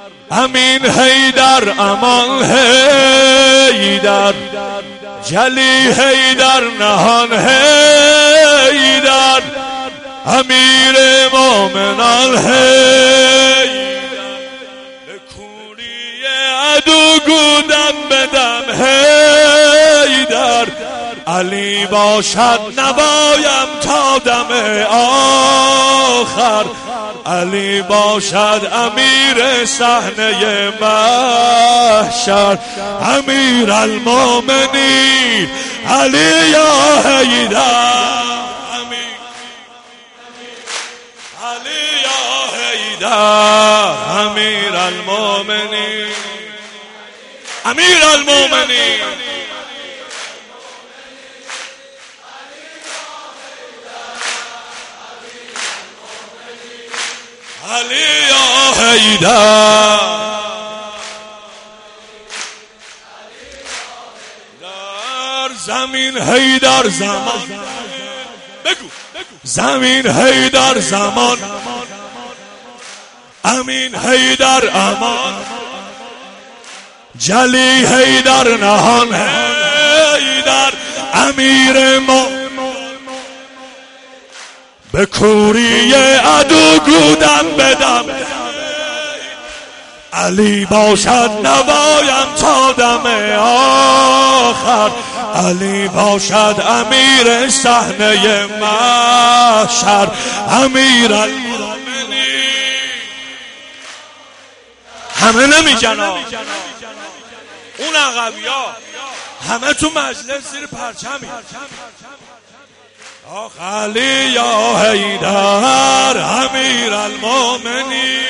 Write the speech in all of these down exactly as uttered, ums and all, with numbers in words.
امین حیدر امان حیدر جلی حیدر نهان حیدر امیر مومنان حیدر به کوری عدو گودم بدم حیدر علی باشد نبایم تا دم آخر علی باشد امیر صحنه محشر امیر المومنین علی یا حیدر علی یا حیدر امیر المومنین امیر المومنین علی یا حیدر در زمین حیدر زمان بگو زمین حیدر زمان امین حیدر امان جلی حیدر نهان حیدر امیر ما به کوری عدو گودم بدم علی باشد نوایم تا دم آخر علی باشد امیر صحنه محشر امیر المومنین همه نمی جناب اون عقبیا همه تو مجلس زیر پرچمی آخ علی یا حیدر امیر المومنین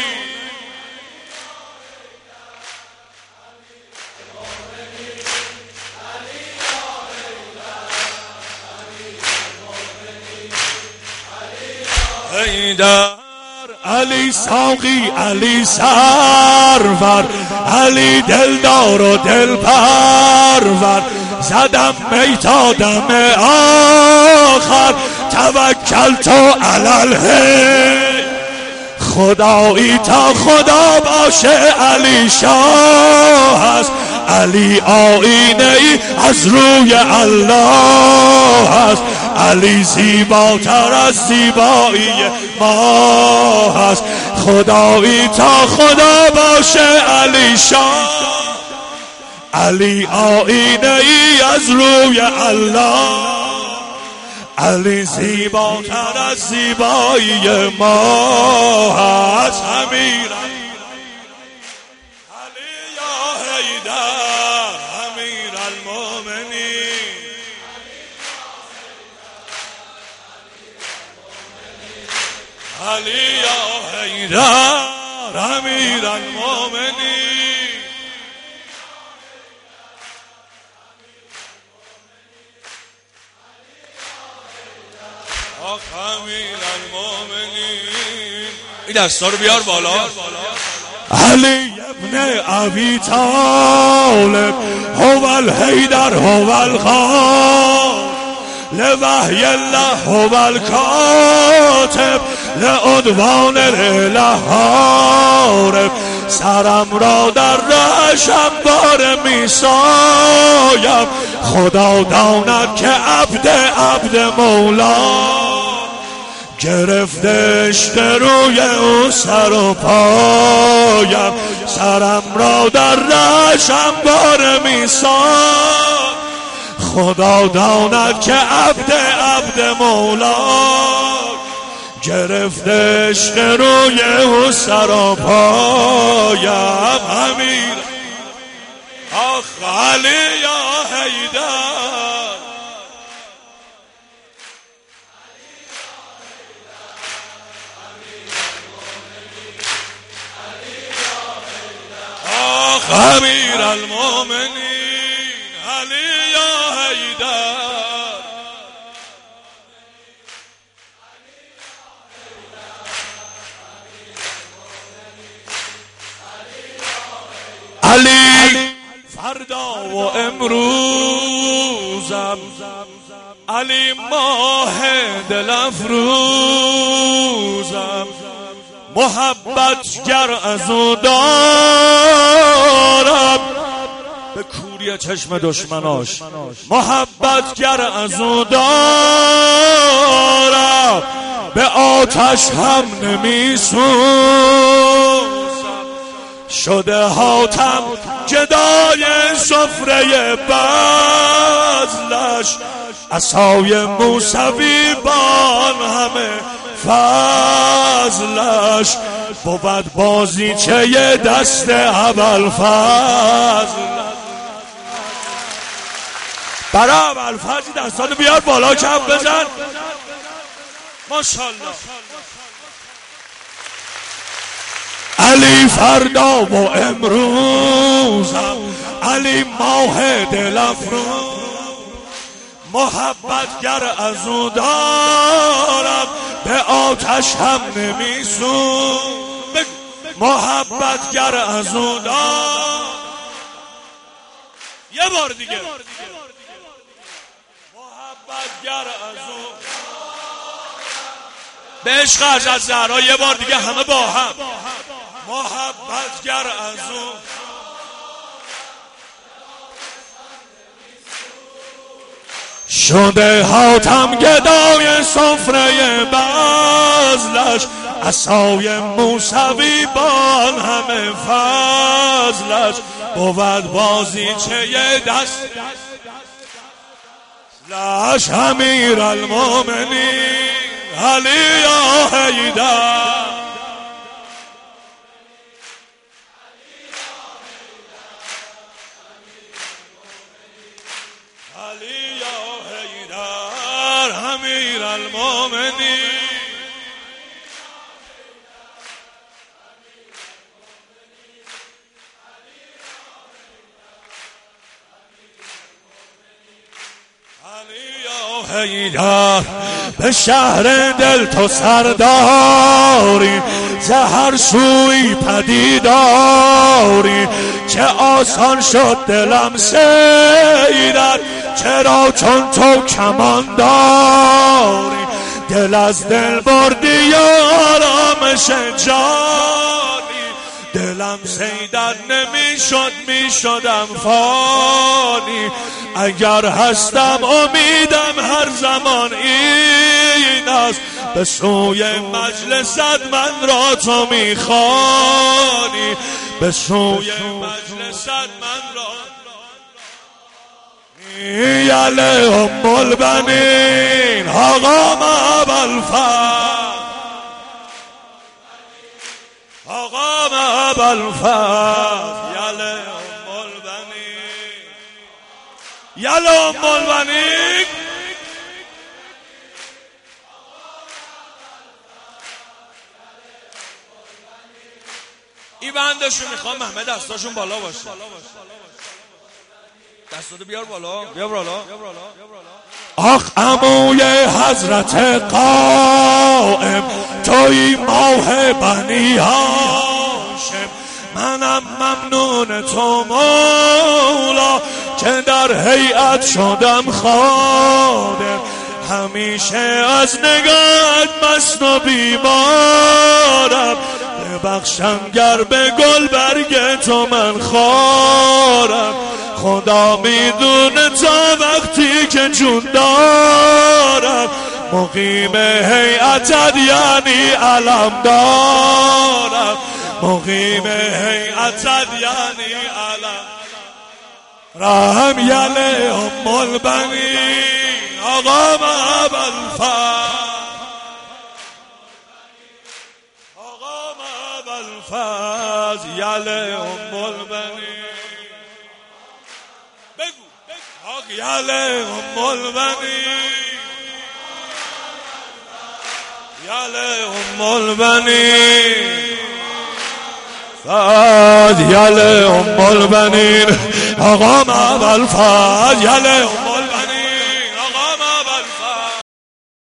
حیدر علی ساقی علی سرور علی دلدار و دل پرور زدم می تا دم آخر توکل تو علل هی خدایی تا خدا باشه علی شاه است علی آینه ای از روی الله است علی زیباتر از زیبایی ما است خدایی تا خدا باشه علی شاه علی آینه ای از روی الله علی زیباتر از زیبایی ما است امیر علی یا حیدر امیر المومنین علی یا حیدر امیر المومنین آخ امیر المومنین این دستا رو بیار بالا علی ابن ابی طالب هو الحیدر هو الخال لوحی الله هو الکاتب لعدوان الهارب سرم را در رهش همواره می سایم خدا داند که عبد عبد مولا گرفته عشق روی او سر و پایم سرم را در رهش همواره می سایم خدا داند که عبد عبد مولا گرفته عشق روی او سر و پایم امیر آخ علی یا حیدر آخ امیر المومنین علی یا حیدر علی فردا و امروزم علی ماه دل افروزم محبت گر از او دارم به کوری چشم دشمناش، محبت گر از او دارم به آتش هم نمی سوزم. شده حاتم جدای سفره بذلش، عصای موسوی بان همه فضلش، بود بازیچه دست ابوالفضل. برای ابوالفضل دستانو بیار بالا، کف بزن. ماشاءالله. علی فردا و امروزم، علی ماه دل افروز، محبت گر از او دارم به آتش هم نمی سوزم. محبت گر از او دارم. یه بار دیگه محبت گر از او به عشق حضرت زهرا. یه بار دیگه همه با هم محبت گر از او. شده حاتم گدای سفره بذلش، عصای موسوی بان همه فضلش، بود بازیچه دست لش امیر المومنین علی یا حیدر. علی یا حیدر امیر المومنین. علی یا حیدر به شهر دل تو سرداری، زهر سوی پدیداری، چه آسان شد دلم سیرت، چرا چون تو کمان داری، دل از دل بردی آرامش جانی، دلم سیدت نمی شد می شدم فانی، اگر هستم امیدم هر زمان این است، به سوی مجلست من را تو می خوانی، به سوی مجلست من را یله ام البنین آقا ابوالفضل، آقا ابوالفضل یله ام البنین، یله ام البنین. این بندشون میخوام محمد دستاشون بالا باشه. دستاتو بیار بالا، بیار بالا. آخ عموی حضرت قائم، توی ماه بنی هاشم، منم ممنون تو مولا که در هیئت شدم خادم، همیشه از نگاهت مست و بیمارم، ببخشم گر به گل برگ تو من خارم، خدا میدونه تا وقتی که جون دارم، مقیم هیئتت یعنی علم دارم، مقیم هیئتت یعنی علم. رحم یله ام البنین آقا ابوالفضل، آقا ابوالفضل یله ام البنین. بگو آق یله ام البنین، یله ام البنین، فاد یله ام البنین آقا ابوالفضل یله